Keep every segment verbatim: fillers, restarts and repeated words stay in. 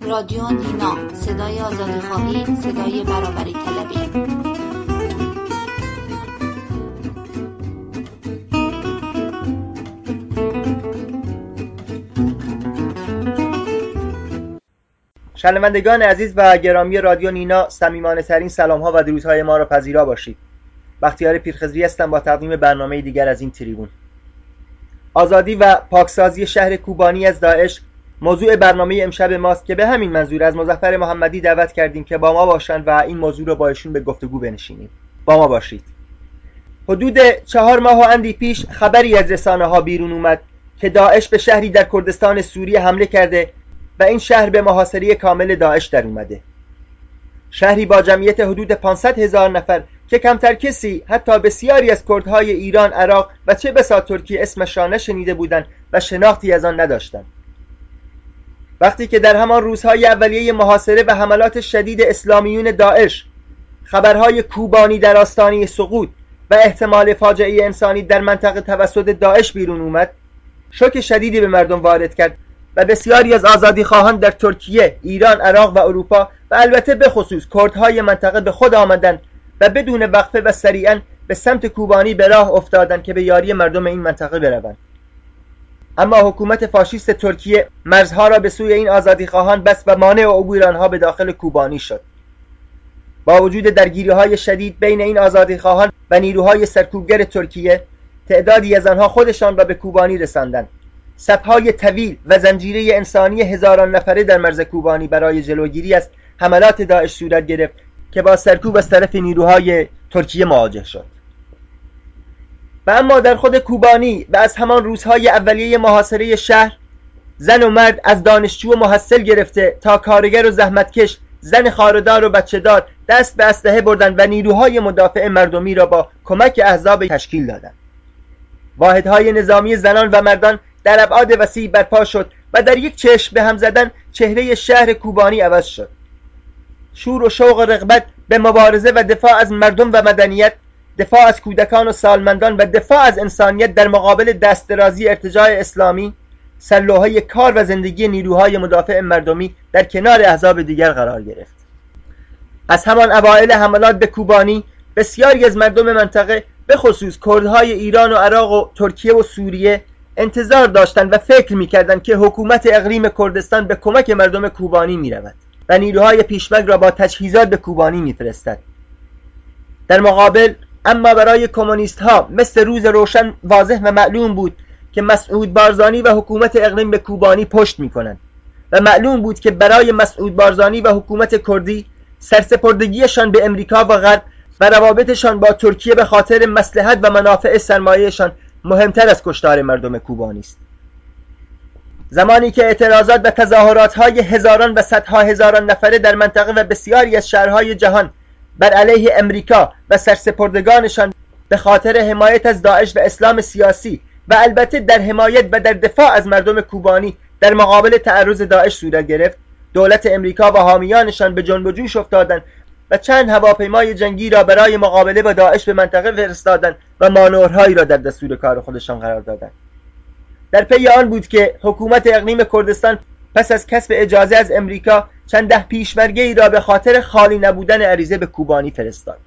رادیو نینا، صدای آزادیخواهی، صدای برابری طلبی. شنوندگان عزیز و گرامی رادیو نینا، صمیمانه ترین سلام ها و درودهای ما را پذیرا باشید. بختیار پیرخضری هستم با تقدیم برنامه دیگر از این تریبون. آزادی و پاکسازی شهر کوبانی از داعش موضوع برنامه امشب ماست که به همین منظور از مظفر محمدی دعوت کردیم که با ما باشند و این موضوع را با ایشون به گفتگو بنشینیم. با ما باشید. حدود چهار ماه و اندی پیش خبری از رسانه ها بیرون اومد که داعش به شهری در کردستان سوریه حمله کرده و این شهر به محاصره کامل داعش در اومده. شهری با جمعیت حدود پانصد هزار نفر که کمتر کسی حتی بسیاری از کردهای ایران، عراق و چه بسا ترکیه اسمش را نشنیده بودند و شناختی از آن نداشتند. وقتی که در همان روزهای اولیه محاصره و حملات شدید اسلامیون داعش خبرهای کوبانی در آستانه سقوط و احتمال فاجعه انسانی در منطقه توسط داعش بیرون اومد، شوک شدیدی به مردم وارد کرد و بسیاری از آزادیخواهان در ترکیه، ایران، عراق و اروپا و البته به خصوص کردهای منطقه به خود آمدند و بدون وقفه و سریعا به سمت کوبانی به راه افتادند که به یاری مردم این منطقه بروند. اما حکومت فاشیست ترکیه مرزها را به سوی این آزادیخواهان بست و مانع عبور آنها به داخل کوبانی شد. با وجود درگیری‌های شدید بین این آزادیخواهان و نیروهای سرکوبگر ترکیه، تعدادی از آنها خودشان را به کوبانی رساندند. صف‌های طویل و زنجیره انسانی هزاران نفره در مرز کوبانی برای جلوگیری از حملات داعش صورت گرفت که با سرکوب از طرف نیروهای ترکیه مواجه شد. و اما در خود کوبانی و از همان روزهای اولیه محاصره شهر، زن و مرد از دانشجو و محصل گرفته تا کارگر و زحمتکش، زن خاردار و بچه‌دار دست به اسلحه بردند و نیروهای مدافع مردمی را با کمک احزاب تشکیل دادند. واحدهای نظامی زنان و مردان در ابعاد وسیع برپا شد و در یک چشم به هم زدن چهره شهر کوبانی عوض شد. شور و شوق و رغبت به مبارزه و دفاع از مردم و مدنیت، دفاع از کودکان و سالمندان و دفاع از انسانیت در مقابل دستدرازی ارتجاع اسلامی، سرلوحه کار و زندگی نیروهای مدافع مردمی در کنار احزاب دیگر قرار گرفت. از همان اوایل حملات به کوبانی بسیاری از مردم منطقه به خصوص کردهای ایران و عراق و ترکیه و سوریه انتظار داشتند و فکر می‌کردند که حکومت اقلیم کردستان به کمک مردم کوبانی می‌رود و نیروهای پیشمرگ را با تجهیزات به کوبانی می‌فرستد. در مقابل اما برای کمونیست‌ها مثل روز روشن واضح و معلوم بود که مسعود بارزانی و حکومت اقلیم به کوبانی پشت می‌کنند و معلوم بود که برای مسعود بارزانی و حکومت کردی سرسپردگیشان به امریکا و غرب و روابطشان با ترکیه به خاطر مصلحت و منافع سرمایه‌شان مهمتر از کشتار مردم کوبانی است. زمانی که اعتراضات و تظاهرات‌های هزاران و صدها هزاران نفره در منطقه و بسیاری از شهرهای جهان بر علیه امریکا و سرسپردگانشان به خاطر حمایت از داعش و اسلام سیاسی و البته در حمایت و در دفاع از مردم کوبانی در مقابل تعرض داعش صورت گرفت، دولت امریکا و حامیانشان به جنب و جوش افتادند و چند هواپیمای جنگی را برای مقابله با داعش به منطقه فرستادند و مانورهایی را در دستور کار خودشان قرار دادند. در پی آن بود که حکومت اقلیم کردستان پس از کسب اجازه از امریکا چند ده پیشمرگه‌ای را به خاطر خالی نبودن عریضه به کوبانی فرستاد.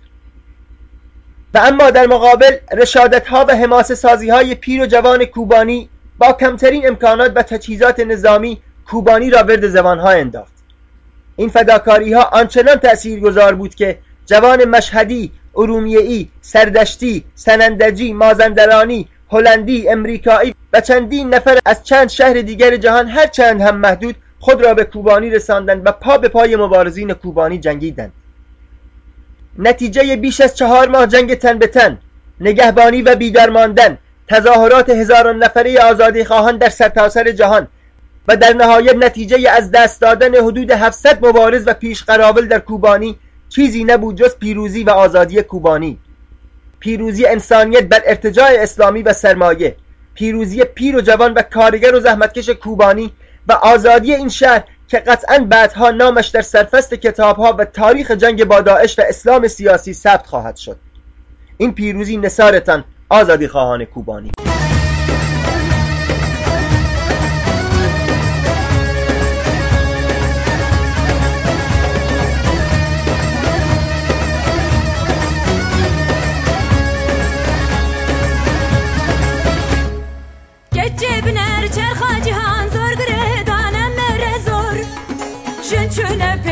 و اما در مقابل رشادت‌ها و حماسه‌سازی‌های پیر و جوان کوبانی با کمترین امکانات و تجهیزات نظامی کوبانی را ورد زبان‌ها انداخت. این فداکاری‌ها آنچنان تأثیرگذار بود که جوان مشهدی، ارومیه‌ای، سردشتی، سنندجی، مازندرانی، هلندی، امریکایی و چندین نفر از چند شهر دیگر جهان هر چند هم محدود خود را به کوبانی رساندند و پا به پای مبارزین کوبانی جنگیدند. نتیجه بیش از چهار ماه جنگ تن به تن، نگهبانی و بیدار ماندن، تظاهرات هزاران نفره آزادیخواهان در سرتاسر جهان و در نهایت نتیجه از دست دادن حدود هفتصد مبارز و پیشقراول در کوبانی چیزی نبود جز پیروزی و آزادی کوبانی. پیروزی انسانیت بر ارتجاع اسلامی و سرمایه، پیروزی پیر و جوان و کارگر و زحمتکش کوبانی و آزادی این شهر که قطعاً بعدها نامش در سرفصل کتابها و تاریخ جنگ با داعش و اسلام سیاسی ثبت خواهد شد. این پیروزی نثارتان آزادی خواهان کوبانی.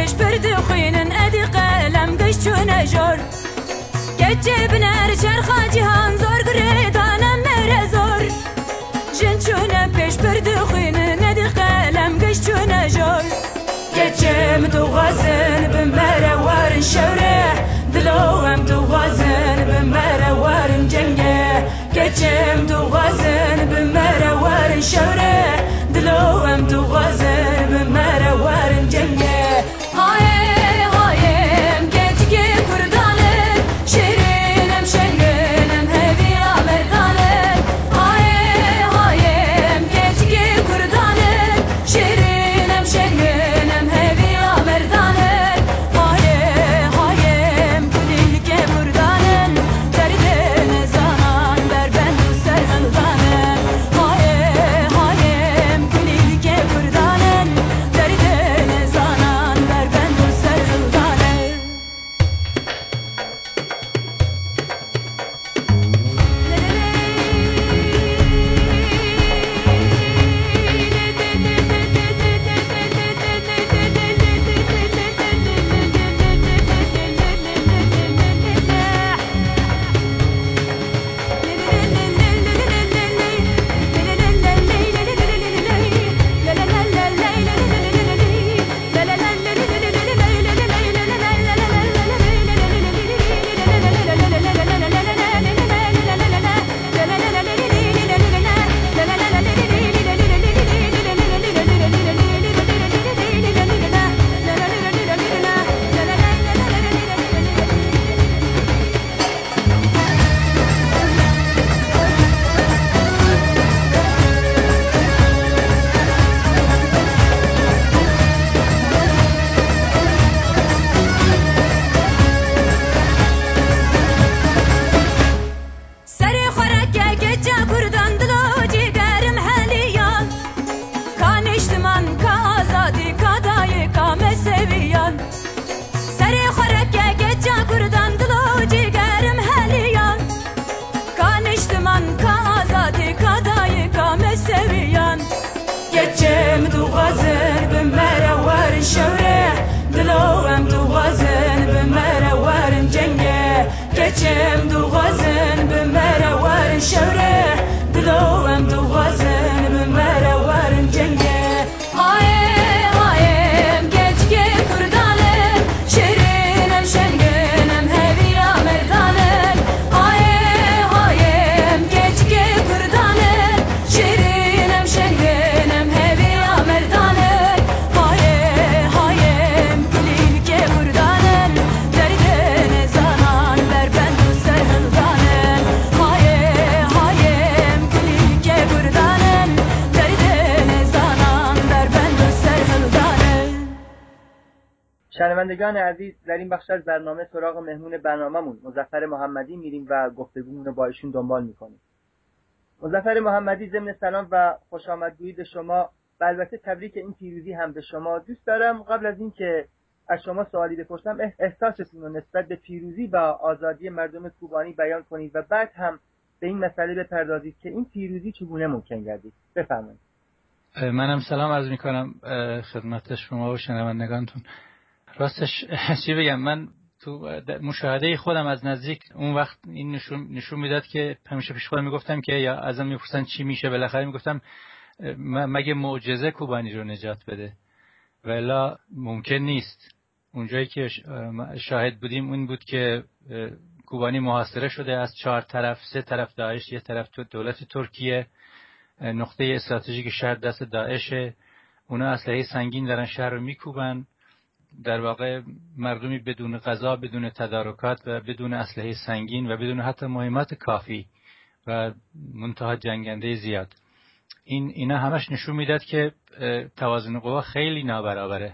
پیش برد خوینن ادی قلم گشتونه جور گچه بنر چرخا جهان زور گریدانم مره زور جنچونه پیش برد خوینن ادی قلم گشتونه جور گچه متوازن بمره وارن شوره دلوهم توازن بمره وارن جنگه گچه متوازن بمره وارن شوره دلوهم توازن بمره وارن جنگه های هایم گچگی کردانه شیرینم شنگنم هدی آمردانه های هایم گچگی کردانه شیرینم شنگنم هدی آمردانه های هایم کلیل که کردانه درد نزانان در بند و سرهنگانه های هایم کلیل که کردانه درد نزانان در بند و سرهنگانه سری خورک گچه کردن دلو جیگرم هلیان کانشتمان که آزادی کادای کام سویان سری خورک گچه کردن دلو جیگرم هلیان کانشتمان که آزادی کادای کام سویان گچه متوازن بمره وارن شوره دلوهم توازن بمره وارن جنگه گچه متوازن بمره وارن شوره دلوهم توازن بمره وارن جنگه های هایم گچگی کردانه شیرینم شنگنم هدی آمردانه های هایم گچگی کردانه شیرینم شنگنم هدی آمردانه های هایم کلیل که کردانه درد نزانان در بند و سرهنگانه های هایم کلیل که کردانه درد نزانان در بند و سرهنگانه شنوندگان عزیز، در این بخش از برنامه سراغ مهمون برنامه‌مون مظفر محمدی میریم و گفتگومون رو با ایشون دنبال میکنیم. مظفر محمدی، ضمن سلام و خوش آمدگویی به شما و البته تبریک این پیروزی هم به شما، دوست دارم قبل از این که از شما سوالی بپرسم احساستون رو نسبت به پیروزی و آزادی مردم کوبانی بیان کنید و بعد هم به این مسئله بپردازید که این پیروزی چگونه ممکن گردید. بفرمایید. منم سلام عرض میکنم خدمت شما و شنوندگانتون. راستش چی بگم، من تو مشاهده خودم از نزدیک اون وقت این نشون نشون میداد که همیشه پیش خودم میگفتم که یا ازم میپرسن چی میشه، بالاخره میگفتم مگه معجزه کوبانی رو نجات بده، ولی ممکن نیست. اونجایی که شاهد بودیم اون بود که کوبانی محاصره شده از چهار طرف، سه طرف داعش، یه طرف دولت ترکیه، نقطه استراتژیک شهر دست داعشه، اونا اسلحه سنگین دارن شهر رو میکوبن، در واقع مردمی بدون غذا، بدون تدارکات و بدون اسلحه سنگین و بدون حتی مهمات کافی و منتها جنگنده زیاد. این اینا همش نشون میداد که توازن قوا خیلی نابرابره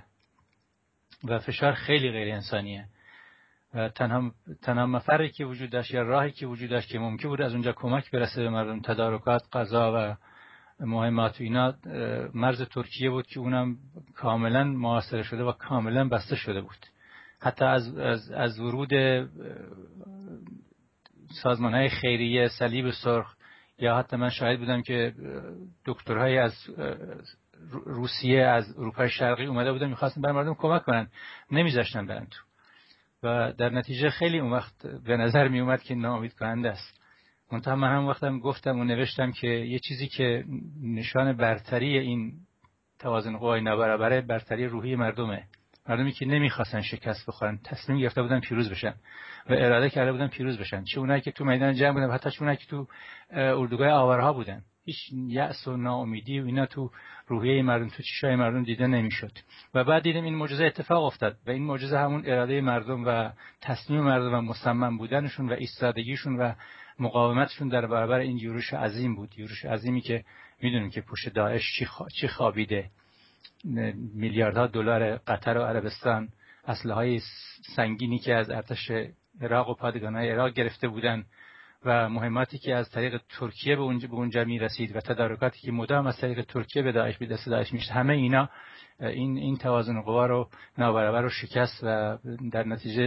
و فشار خیلی غیر انسانیه و تنها تنها مفری که وجود داشت یا راهی که وجود داشت که ممکن بود از اونجا کمک برسه به مردم، تدارکات، غذا و مهمات و اینا، مرز ترکیه بود که اونم کاملا محاصره شده و کاملا بسته شده بود. حتی از از, از ورود سازمان‌های خیریه، صلیب سرخ، یا حتی من شاهد بودم که دکترهای از روسیه از اروپای شرقی اومده بودن میخواستن بر مردم کمک کنن، نمیذاشتن برن تو و در نتیجه خیلی اون وقت به نظر می اومد که ناامید کننده است. منتها من هم وقتم گفتم و نوشتم که یه چیزی که نشان برتری این توازن قوای نابرابره برتری روحی مردمه. مردمی که نمیخواستن شکست بخورن، تصمیم گرفته بودن پیروز بشن و اراده کرده بودن پیروز بشن، چه اونایی که تو میدان جنگ بودن، حتی چه اونایی که تو اردوگاه آورها بودن. هیچ یأس و ناامیدی و اینا تو روحیه مردم، تو چشای مردم دیده نمیشد. و بعد دیدیم این معجزه اتفاق افتاد و این معجزه همون اراده مردم و تصمیم مردم و مصمم بودنشون و ایستادگیشون و مقاومتشون در برابر این یورش عظیم بود. یورش عظیمی که میدونیم که پشت داعش چی خوا... چی خوابیده. میلیاردها دلار قطر و عربستان، اسلحه‌های سنگینی که از ارتش عراق و پادگان‌های عراق گرفته بودند و مهماتی که از طریق ترکیه به اونجا به اونجا میرسید و تدارکاتی که مدام از طریق ترکیه به داعش به دست داعش میشد، همه اینا این این توازن قوا رو نابرابر رو شکست و در نتیجه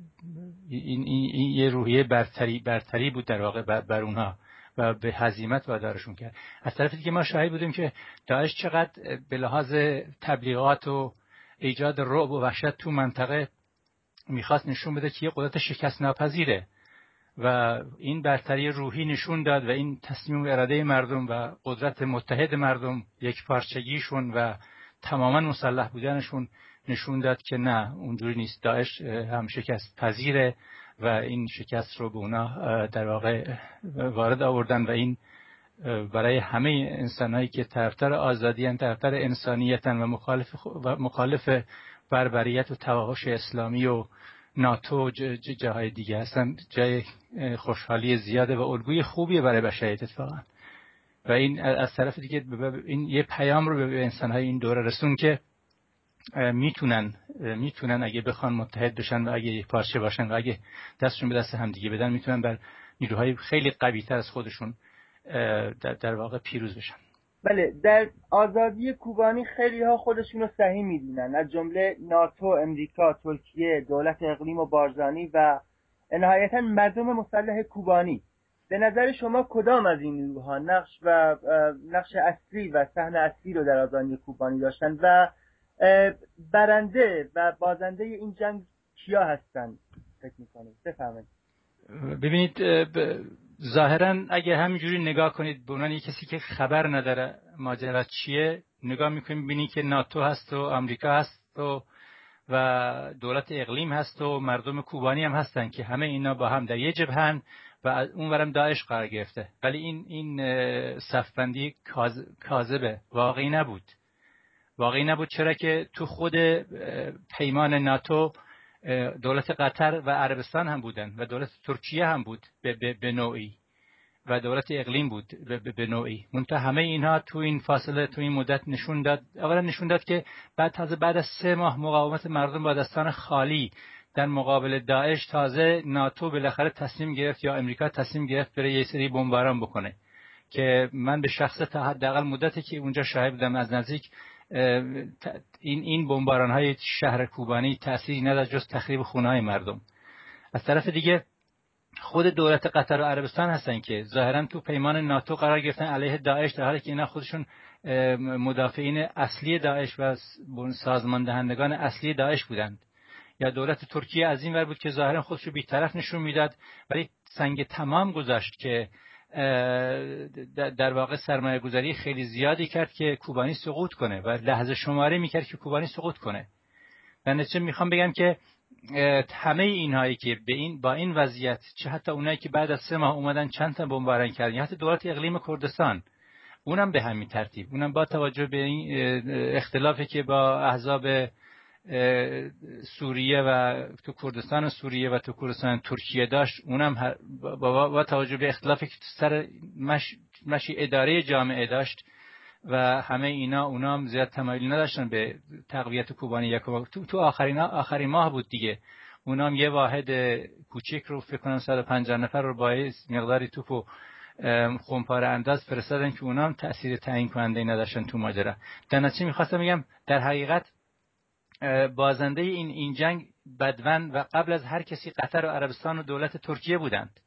این, این, این یه روحیه برتری برتری بود در واقع بر, بر اونها و به هزیمت وادارشون کرد. از طرفی دیگه ما شاهد بودیم که داعش چقدر به لحاظ تبلیغات و ایجاد رعب و وحشت تو منطقه میخواست نشون بده که یه قدرت شکست ناپذیره و این برتری روحی نشون داد و این تصمیم و اراده مردم و قدرت متحد مردم، یک پارچگیشون و تماما مسلح بودنشون نشون داد که نه، اونجوری نیست. داعش هم شکست پذیره و این شکست رو به اونا در واقع وارد آوردن و این برای همه انسانایی که طرفدار آزادیان، طرفدار انسانیتن و مخالف و مخالف بربریت و توحش اسلامی و ناتو و جاهای دیگه هستن، جای خوشحالی زیاده و الگوی خوبیه برای بشریت اتفاقا. و این از طرف دیگه این یه پیام رو به انسانهای این دوره رسون که میتونن میتونن اگه بخوان متحد بشن و اگه یک پارچه باشن و اگه دستشون به دست هم دیگه بدن، میتونن بر نیروهای خیلی قوی‌تر از خودشون در, در واقع پیروز بشن. بله، در آزادی کوبانی خیلی ها خودشون رو صحیح میدونن، از جمله ناتو، امریکا، ترکیه، دولت اقلیم و بارزانی و نهایتا مردم مسلح کوبانی. به نظر شما کدام از این نیروها نقش و نقش اصلی و سهم اصلی رو در آزادی کوبانی داشتن و برنده و بازنده این جنگ کیا هستن فکر میکنید؟ بفرمایید. ببینید، ظاهرا اگه همینجوری نگاه کنید به عنوان کسی که خبر نداره ماجرا چیه، نگاه میکنید ببینی که ناتو هست و آمریکا هست و و دولت اقلیم هست و مردم کوبانی هم هستن که همه اینا با هم در یه جبهن و اونورم داعش قرار گرفته. ولی این این صفبندی کاذبه، واقعی نبود. واقعی نبود چرا که تو خود پیمان ناتو دولت قطر و عربستان هم بودن و دولت ترکیه هم بود به, به, به نوعی و دولت اقلیم بود به, به, به نوعی. منتها همه اینها تو این فاصله، تو این مدت نشون داد، اولا نشون داد که بعد تازه بعد از سه ماه مقاومت مردم با دستان خالی در مقابل داعش، تازه ناتو بالاخره تصمیم گرفت یا امریکا تصمیم گرفت بره یه سری بمباران بکنه که من به شخص تا حداقل مدتی که اونجا شاهد بودم از نزدیک این این بمباران های شهر کوبانی تأثیری نداشت جز تخریب خونه‌های مردم. از طرف دیگه خود دولت قطر و عربستان هستن که ظاهرا تو پیمان ناتو قرار گرفتن علیه داعش، در حالی که اینا خودشون مدافعین اصلی داعش و سازمان دهندگان اصلی داعش بودند. یا دولت ترکیه از این ور بود که ظاهرا خودش رو بی‌طرف نشون میداد، ولی سنگ تمام گذاشت که در واقع سرمایه گذاری خیلی زیادی کرد که کوبانی سقوط کنه و لحظه شماری میکرد که کوبانی سقوط کنه. در نتیجه میخوام بگم که همه اینهایی که به این با این وضعیت، چه حتی اونایی که بعد از سه ماه اومدن چند تا بمباران کردن، یا حتی دولت اقلیم کردستان، اونم به همین ترتیب، اونم با توجه به این اختلافی که با احزاب سوریه و تو کردستان سوریه و تو کردستان ترکیه داشت، اونم با, با توجه به اختلافی که سر مش مشی اداره جامعه داشت و همه اینا، اونا هم زیاد تمایلی نداشتن به تقویت کوبانی. یک تو تو آخرین آخرین ماه بود دیگه، اونا هم یه واحد کوچیک رو فکر کنم صد و پنجاه نفر رو با مقداری توپ و خمپاره انداز فرستادن که اونا هم تأثیر تعیین کننده نداشتن تو ماجرا. در نتیجه می‌خواستم بگم در حقیقت بازنده این این جنگ بدون و قبل از هر کسی قطر و عربستان و دولت ترکیه بودند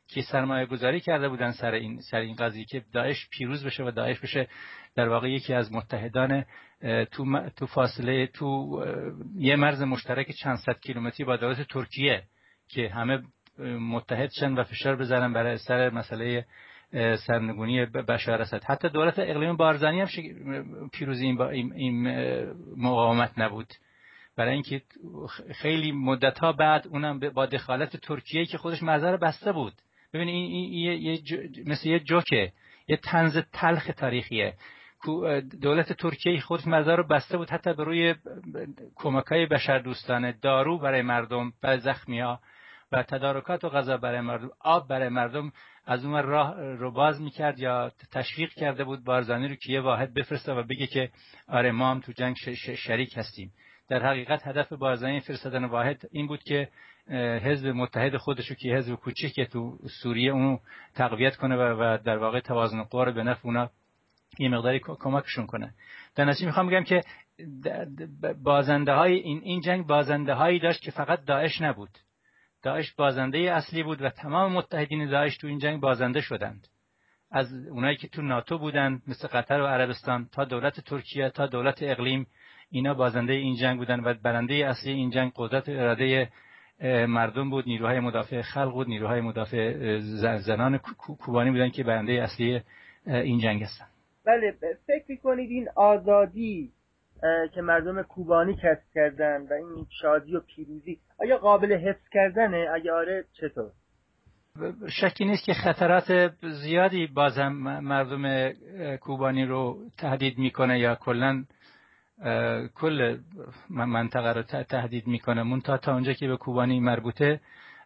که سرمایه گذاری کرده بودن سر این سر این قضیه که داعش پیروز بشه و داعش بشه در واقع یکی از متحدان تو تو فاصله تو یه مرز مشترک چند صد کیلومتری با دولت ترکیه که همه متحد شن و فشار بزنن برای سر مسئله سرنگونی بشار اسد. حتی دولت اقلیم بارزانی هم پیروزی این با این مقاومت نبود، برای اینکه خیلی مدت‌ها بعد اونم با دخالت ترکیه که خودش مزار بسته بود. ببینید این, این یه مثل یه جوکه، یه طنز تلخ تاریخیه. دولت ترکیه خودش مزار رو بسته بود حتی به روی کمک‌های بشردوستانه، دارو برای مردم، برای زخمی‌ها و تدارکات و غذا برای مردم، آب برای مردم. از اون راه رو باز میکرد یا تشویق کرده بود بارزانی رو که یه واحد بفرسته و بگه که آره ما هم تو جنگ شریک هستیم. در حقیقت هدف بارزانی فرستادن واحد این بود که حزب متحد خودشو که حزب کوچیک تو سوریه اونو تقویت کنه و در واقع توازن قوا رو به نفع اونا یه مقداری کمکشون کنه. در نتیجه میخوام بگم که بازنده های این این جنگ بازنده هایی داشت که فقط داعش نبود. داعش بازنده اصلی بود و تمام متحدین داعش تو این جنگ بازنده شدند. از اونایی که تو ناتو بودند مثل قطر و عربستان تا دولت ترکیه تا دولت اقلیم، اینا بازنده این جنگ بودن و برنده اصلی این جنگ قدرت اراده مردم بود، نیروهای مدافع خلق بود، نیروهای مدافع زنان کوبانی بودن که برنده اصلی این جنگ هستن. بله، فکر می‌کنید این آزادی که مردم کوبانی کسب کردن و این شادی و پیروزی آیا قابل حفظ کردنه؟ اگه آره چطور؟ شکی نیست که خطرات زیادی باز هم مردم کوبانی رو تهدید میکنه یا کلاً کل منطقه رو تهدید میکنه. منتها تا اونجا که به کوبانی مربوطه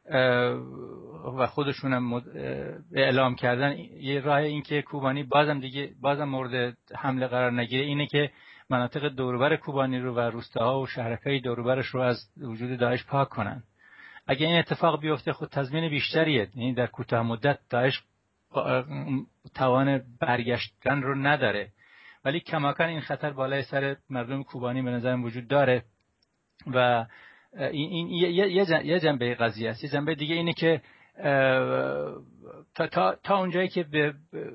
و خودشون هم اعلام کردن یه راه این که کوبانی بازم دیگه بازم مورد حمله قرار نگیره اینه که مناطق دوروبر کوبانی رو و روستاها و شهرکای دوروبرش رو از وجود داعش پاک کنن. اگه این اتفاق بیفته خود تضمین بیشتریه، یعنی در کوتاه مدت داعش توان برگشتن رو نداره، ولی کماکان این خطر بالای سر مردم کوبانی به نظرم وجود داره و این, این یه جنبه قضیه است. یه جنبه دیگه اینه که تا, تا, تا اونجایی که به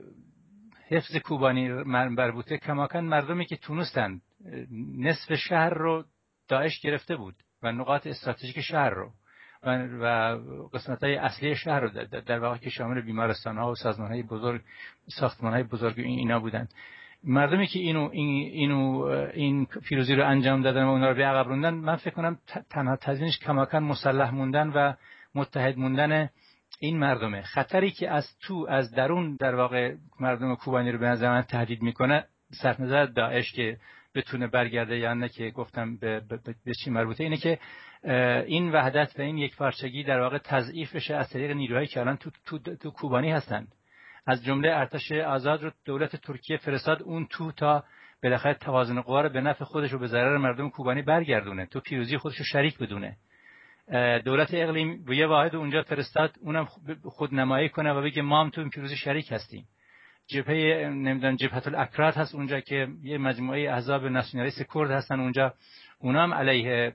حفظ کوبانی مربوطه، کماکان مردمی که تونستن نصف شهر رو داعش گرفته بود و نقاط استراتژیک شهر رو و, و قسمت‌های اصلی شهر رو در, در واقع که شامل بیمارستان‌ها و سازمان‌های بزرگ، ساختمان‌های بزرگ اینا بودن. مردمی که اینو این اینو این پیروزی رو انجام دادن و اونا رو به عقب روندن، من فکر کنم تنها تضمینش کماکان مسلح موندن و متحد موندن این مردمه. خطری که از تو از درون در واقع مردم کوبانی رو به نظر من تهدید میکنه، صرف نظر داعش که بتونه برگرده یا نه که گفتم به, به, به چی مربوطه، اینه که این وحدت و این یک پارچگی در واقع تضعیف بشه از طریق نیروهایی که الان تو, تو, تو, تو کوبانی هستند. از جمله ارتش آزاد رو دولت ترکیه فرستاد اون تو تا بالاخره توازن قوا رو به نفع خودش و به ضرر مردم کوبانی برگردونه، تو پیروزی خودش رو شریک بدونه. دولت اقلیم یه واحد اونجا فرستاد اونم خودنمایی کنه و بگه ما هم تو این پیروزی شریک هستیم. جبهه نمیدونم جبهه الاکراد هست اونجا که یه مجموعه احزاب ناسیونالیست کرد هستن اونجا، اونا هم علیه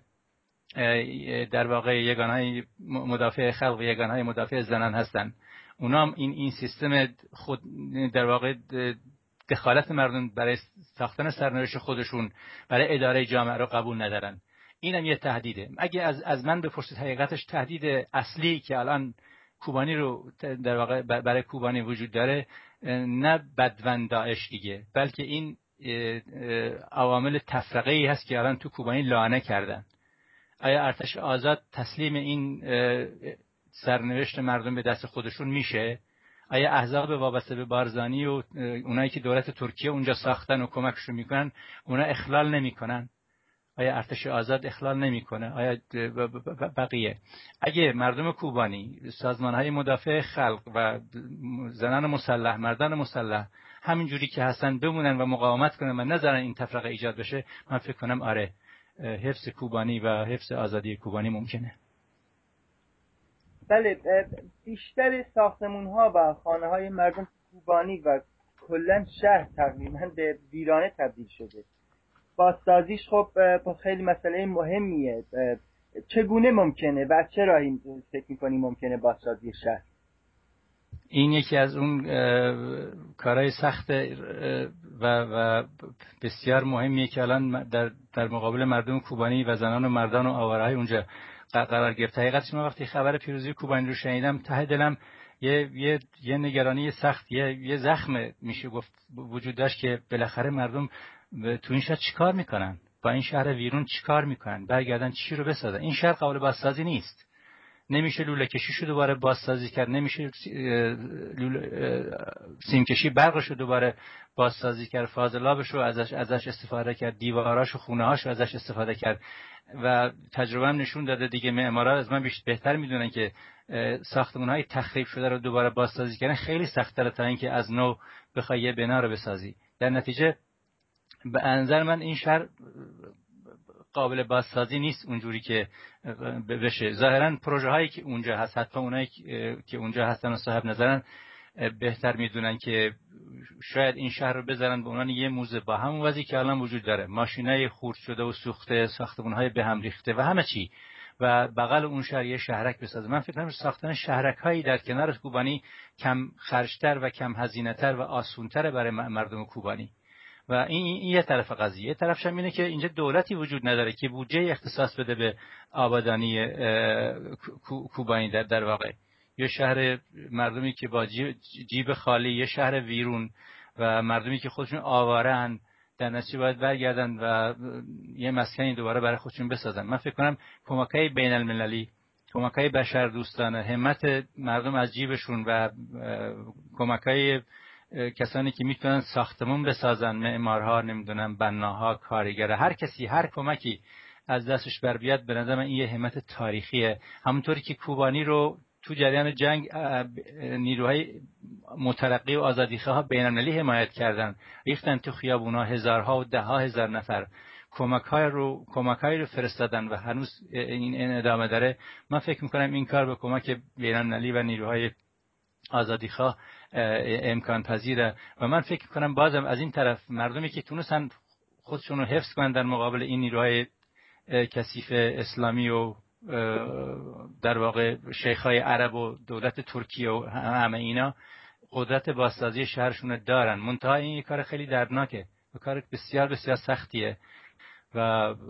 در واقع یگانهای مدافع خلق و یگانهای مدافع زنان هستن. اونا هم این این سیستم خود در واقع دخالت مردم برای ساختن سرنوشت خودشون برای اداره جامعه رو قبول ندارن. اینم یه تهدیده. اگه از از من بپرسید حقیقتش تهدید اصلی که الان کوبانی رو در واقع برای کوبانی وجود داره نه بدون داعش دیگه، بلکه این عوامل تفرقه‌ای هست که الان تو کوبانی لانه کردن. آیا ارتش آزاد تسلیم این سرنوشت مردم به دست خودشون میشه؟ آیا احزاب وابسته به بارزانی و اونایی که دولت ترکیه اونجا ساختن و کمکشون میکنن اونا اخلال نمیکنن؟ آیا ارتش آزاد اخلال نمیکنه؟ آیا بقیه؟ اگه مردم کوبانی، سازمانهای مدافع خلق و زنان مسلح، مردان مسلح همینجوری که هستن بمونن و مقاومت کنن و نذارن این تفرقه ایجاد بشه، من فکر کنم آره حفظ کوبانی و حفظ آزادی کوبانی ممکنه. بله، بیشتر ساختمان‌ها و خانه‌های مردم کوبانی و کلاً شهر تقریباً به ویرانه تبدیل شده. بازسازیش خب خیلی مسئله مهمیه. چگونه ممکنه و از چه راهی فکر می‌کنی ممکنه بازسازی شهر؟ این یکی از اون کارهای سخت و, و بسیار مهمیه که الان در, در مقابل مردم کوبانی و زنان و مردان و آوارهای اونجا قرار گرفت. حقیقتش من وقتی خبر پیروزی کوبانی رو شنیدم ته دلم یه یه یه نگرانی سخت، یه یه زخم میشه گفت وجود داشت که بالاخره مردم تو این شهر چیکار میکنن، با این شهر ویرون چیکار میکنن، برگردن چی رو بسازن. این شهر قابل بازسازی نیست، نمیشه لوله کشیشو دوباره بازسازی کرد، نمیشه سیم کشی برقشو دوباره بازسازی کرد، فاضلابشو ازش ازش استفاده کرد، دیواراشو خونه‌هاشو ازش استفاده کرد. و تجربه هم نشون داده دیگه، معمارا از من بیشتر بهتر میدونن که ساختمان‌های تخریب شده رو دوباره بازسازی کردن خیلی سخت‌تره تا اینکه از نو بخوای یه بنا رو بسازی. در نتیجه به نظر من این شهر قابل بازسازی نیست اونجوری که بشه. ظاهراً پروژه هایی که اونجا هست، حتی اونایی که اونجا هستن و صاحب نظرن بهتر میدونن که شاید این شهر رو بذارن به عنوان یه موزه با همون وضعی که الان وجود داره، ماشینای خورد شده و سوخته، ساختمان‌های به هم ریخته و همه چی، و بغل اون شهر یه شهرک بسازه. من فکر کنم ساختن شهرک‌هایی در کنار کوبانی کم خرج‌تر و کم هزینه‌تر و آسان‌تر برای مردم کوبانی. و این این یه طرف قضیه. طرفش هم اینه که اینجا دولتی وجود نداره که بودجه اختصاص بده به آبادانی کوبانی. در در واقع یه شهر مردمی که با جیب خالی، یه شهر ویرون و مردمی که خودشون آواره‌اند، در نتیجه باید برگردن و یه مسکنی دوباره برای خودشون بسازن. من فکر کنم کمک‌های بین المللی، کمک‌های بشردوستانه، همت مردم از جیبشون و کمک‌های کسانی که میتونن ساختمون بسازن، معمارها، نمیدونم بناها، کارگر، هر کسی هر کمکی از دستش بر بیاد، به نظر من این یه همت تاریخیه. همونطوری که کوبانی رو تو جریان جنگ نیروهای مترقی و آزادیخواه بین‌المللی حمایت کردن، ریختن تو خیابونا هزارها و ده ها هزار نفر، کمک‌های رو کمک‌های رو فرستادن و هنوز این ادامه داره. من فکر می‌کنم این کار به کمک بین‌المللی و نیروهای آزادیخواه امکان پذیره. و من فکر کنم بازم از این طرف مردمی که تونستن خودشون رو حفظ کنن در مقابل این نیروهای کثیف اسلامی و در واقع شیخ‌های عرب و دولت ترکیه و همه اینا، قدرت بازسازی شهرشون دارن. منتها این کار خیلی دردناکه و کار بسیار بسیار سختیه و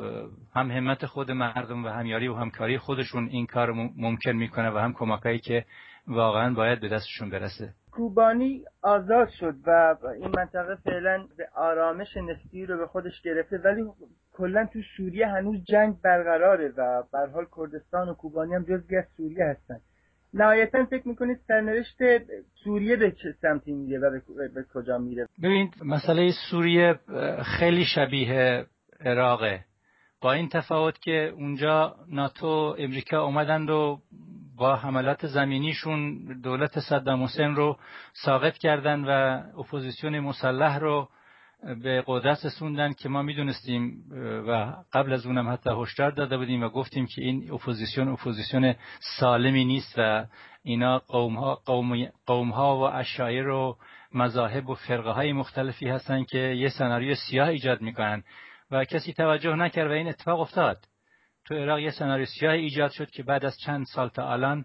هم همت خود مردم و همیاری و همکاری خودشون این کار ممکن میکنه و هم کمکایی که واقعا باید به دستشون برسه. کوبانی آزاد شد و این منطقه فعلا به آرامش نسبی رو به خودش گرفته، ولی کلا تو سوریه هنوز جنگ برقراره و به هر حال کردستان و کوبانی هم جزئی از سوریه هستن. نهایتا فکر میکنید سرنوشت سوریه به چه سمتی میره و به کجا میره؟ ببینید مسئله سوریه خیلی شبیه عراقه، با این تفاوت که اونجا ناتو امریکا اومدن و با حملات زمینیشون دولت صدام حسین رو ساقط کردن و اپوزیسیون مسلح رو به قدرت رسوندن که ما میدونستیم و قبل از اونم حتی هشدار داده بودیم و گفتیم که این اپوزیسیون اپوزیسیون سالمی نیست و اینا قوم‌ها قوم قوم‌ها و اشایر و مذاهب و فرقه‌های مختلفی هستن که یه سناریو سیاه ایجاد میکنن و کسی توجه نکرد و این اتفاق افتاد. تو عراق یه سناریو سیاه ایجاد شد که بعد از چند سال تا الان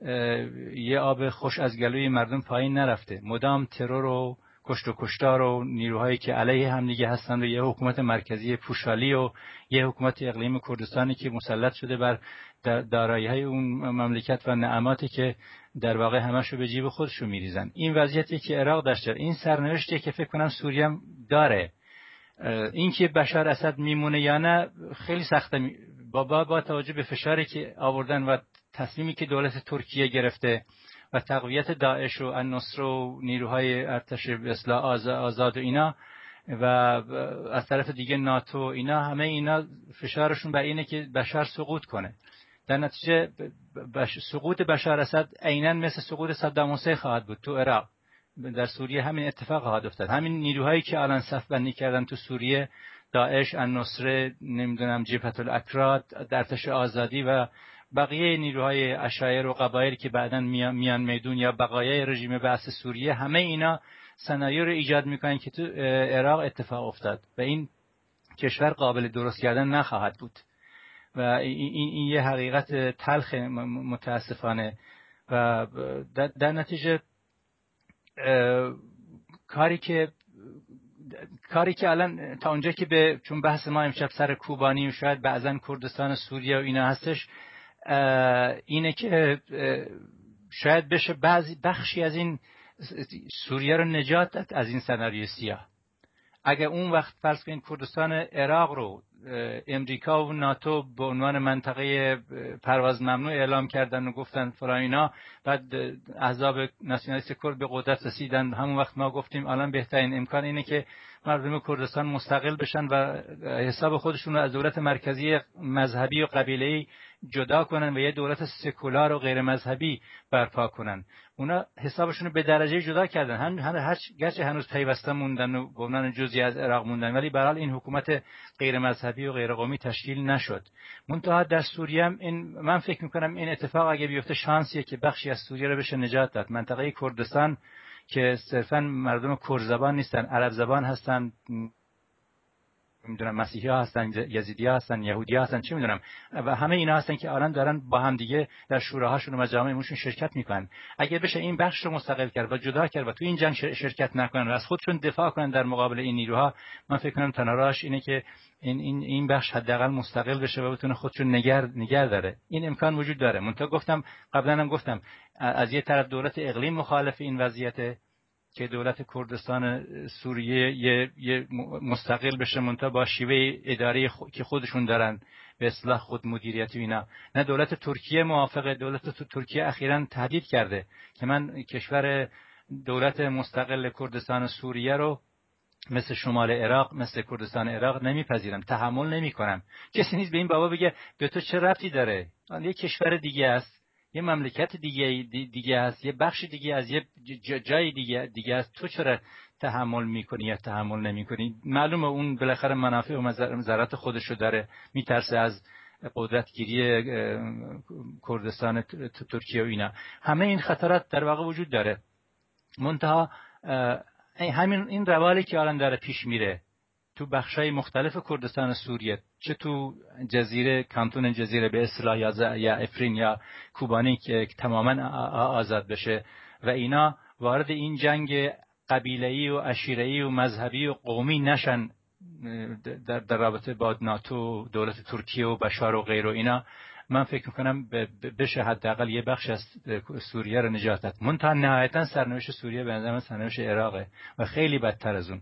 یه آب خوش از گلوی مردم پایین نرفته. مدام ترور و کشت و کشتار و نیروهایی که علیه هم دیگه هستن و یه حکومت مرکزی پوشالی و یه حکومت اقلیم کردستانی که مسلط شده بر دارایی‌های اون مملکت و نعماتی که در واقع همشو به جیب خودشو میریزن. این وضعیتی که عراق داشته، این سرنوشتی که فکر کنم سوریه هم داره. این که بشار اسد میمونه یا نه خیلی سخته، با با توجه به فشاری که آوردن و تصمیمی که دولت ترکیه گرفته و تقویت داعش و النصر و نیروهای ارتش اصلاح آزاد و اینا و از طرف دیگه ناتو، اینا همه اینا فشارشون بر اینه که بشار سقوط کنه. در نتیجه بش... سقوط بشار اسد عیناً مثل سقوط صدام حسین خواهد بود تو عراق. در سوریه همین اتفاق خواهد افتاد. همین نیروهایی که الان صف بندی کردن تو سوریه، داعش، النصر، نمیدونم جبهة الاکراد، ارتش آزادی و بقیه نیروهای اشایر و قبایلی که بعداً میان, میان میدون یا بقایای رژیم بعث سوریه، همه اینا سناریو رو ایجاد میکنن که تو عراق اتفاق افتاد و این کشور قابل درست کردن نخواهد بود و این, این یه حقیقت تلخ متاسفانه و در, در نتیجه کاری که کاری که الان تا اونجا که به چون بحث ما امشب سر کوبانی و شاید بعضن کردستان سوریه و اینا هستش، اینه که شاید بشه بعضی بخشی از این سوریه رو نجات داد از این سناریوی سیاه. اگه اون وقت فرض کنید کردستان عراق رو امریکا و ناتو به عنوان منطقه پرواز ممنوع اعلام کردن و گفتن فلان اینا، بعد احزاب ناسیونالیست کرد به قدرت رسیدن، همون وقت ما گفتیم الان بهترین امکان اینه که مردم کردستان مستقل بشن و حساب خودشون رو از دولت مرکزی مذهبی و قبیله‌ای جدا کنن و یه دولت سکولار و غیر مذهبی برپا کنن. اونا حسابشون رو به درجه جدا کردن، هم هر گرچه هنوز پیوسته موندن و به عنوان جزئی از عراق موندن، ولی به هر حال این حکومت غیر مذهبی و غیر قومی تشکیل نشد. منتها در سوریه هم این من فکر می‌کنم این اتفاق اگه بیفته شانسیه که بخشی از سوریه رو بشه نجات داد. منطقه کردستان که صرفاً مردم کرد زبان نیستن، عرب زبان هستن، میدونم مسیحی ها هستن، یزیدی ها هستن، یهودی ها هستن، چه میدونم، و همه اینا هستن که الان دارن با هم دیگه در شوراهاشون و مجامعشون شرکت میکنن. اگه بشه این بخش رو مستقل کرد و جدا کرد و تو این جنگ شرکت نکنن و از خودشون دفاع کنن در مقابل این نیروها، من فکر کنم تنها راهش اینه که این این این بخش حداقل مستقل بشه و بتونه خودشون نگه نگه داره. این امکان وجود داره. منتها گفتم قبلا هم گفتم از یه طرف دولت اقلیم مخالف این وضعیت که دولت کردستان سوریه یه, یه مستقل بشه، منتها با شیوه اداره خو... که خودشون دارن به اصطلاح خود مدیریتی اینا. نه دولت ترکیه موافقه. دولت ترکیه اخیراً تهدید کرده که من کشور دولت مستقل کردستان سوریه رو مثل شمال عراق، مثل کردستان عراق نمیپذیرم، تحمل نمیکنم. کسی نیست به این بابا بگه به تو چه ربطی داره، یه کشور دیگه است، یه مملکت دیگه دیگه است، یه بخش دیگه از یه جای دیگه دیگه است، تو چرا تحمل میکنی یا تحمل نمیکنی؟ معلومه اون بالاخره منافع و مضرات خودشو داره، میترسه از قدرتگیری کردستان ترکیه و اینا. همه این خطرات در واقع وجود داره. منتها همین این روالی که الان داره پیش میره تو بخشای مختلف کردستان سوریه، چه تو جزیره کانتون جزیره به اصطلاح یا یا افرین یا کوبانی که تماما آزاد بشه و اینا وارد این جنگ قبیله‌ای و عشیره‌ای و مذهبی و قومی نشن در, در رابطه با ناتو، دولت ترکیه و بشار و غیره اینا، من فکر میکنم بشه حداقل یه بخش از سوریه رو نجات داد. منتها نهایتا سرنوشت سوریه به نظر من سرنوشت عراقه و خیلی بدتر از اون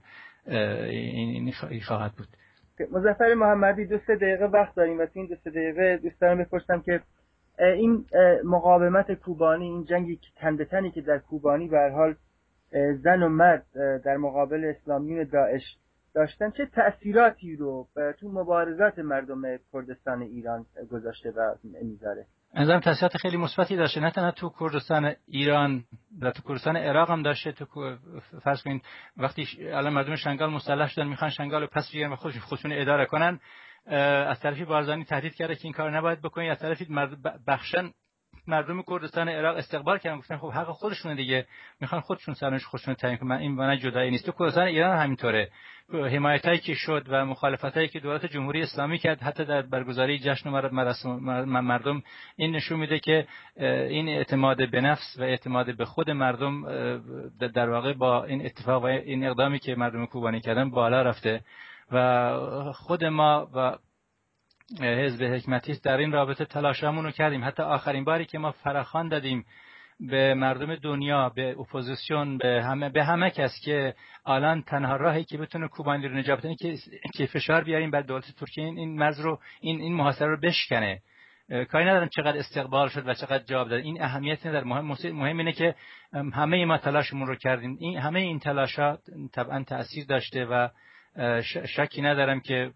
این خواهد بود. مظفر محمدی، دو سه دقیقه وقت داریم و این دو سه دقیقه دوست دارم بپرسم که این مقاومت کوبانی، این جنگی که تن به تنی که در کوبانی به هر حال زن و مرد در مقابل اسلامیون داعش داشتن، چه تأثیراتی رو تو مبارزات مردم کردستان ایران گذاشته و میذاره؟ نظرم تأثیرات خیلی مثبتی داشته، نه تنها تو کردستان ایران و تو کردستان عراق هم داشته. تو فرض کنید وقتی الان مردم شنگال مسلح شدن میخوان شنگال رو پس بگیرن و خودشون خودشون اداره کنن، از طرفی بارزانی تهدید کرده که این کار نباید بکنید، از طرفی بخشن مردم کردستان عراق استقبال کردن، گفتن خب حق خودشونه دیگه، میخوان خودشون سرنوشت خودشون تعیین کنن، این وانه جدایی نیست. تو کردستان ایران همینطوره. حمایتایی که شد و مخالفتایی که دولت جمهوری اسلامی کرد حتی در برگزاری جشن و مراسم مردم، این نشون میده که این اعتماد به نفس و اعتماد به خود مردم در واقع با این اتفاق و این اقدامی که مردم کوبانی کردن بالا رفته و خود ما و حزب حکمتیست در این رابطه تلاشمون رو کردیم. حتی آخرین باری که ما فراخوان دادیم به مردم دنیا، به اپوزیسیون، به همه به همه کس که الان تنها راهی که بتونه کوبانی رو نجات بده که که فشار بیاریم بر دولت ترکیه این مرز رو این این محاصره رو بشکنه. کاری ندارم چقدر استقبال شد و چقدر جواب داد، این اهمیت نداره. مهم مهم اینه که همه ما تلاشمون رو کردیم. این همه این تلاشات طبعا تأثیر داشته و شکی ندارم که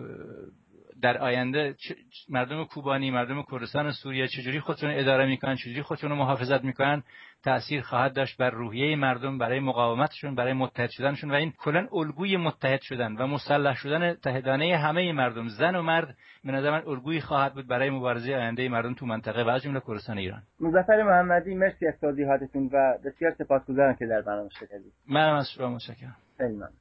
در آینده مردم کوبانی، مردم کردستان سوریه چجوری خودشون اداره میکنن، چجوری خودشون محافظت میکنن، تأثیر خواهد داشت بر روحیه مردم برای مقاومتشون، برای متحد شدنشون و این کلا الگوی متحد شدن و مسلح شدن متحدانه همه مردم، زن و مرد، به نظر من الگویی خواهد بود برای مبارزه آینده مردم تو منطقه و از جمله کردستان ایران. مظفر محمدی، مرسی از توضیحاتتون و بسیار سپاسگزارم که در برنامه شرکت کردید. منم از شما متشکرم. خیلی ممنون.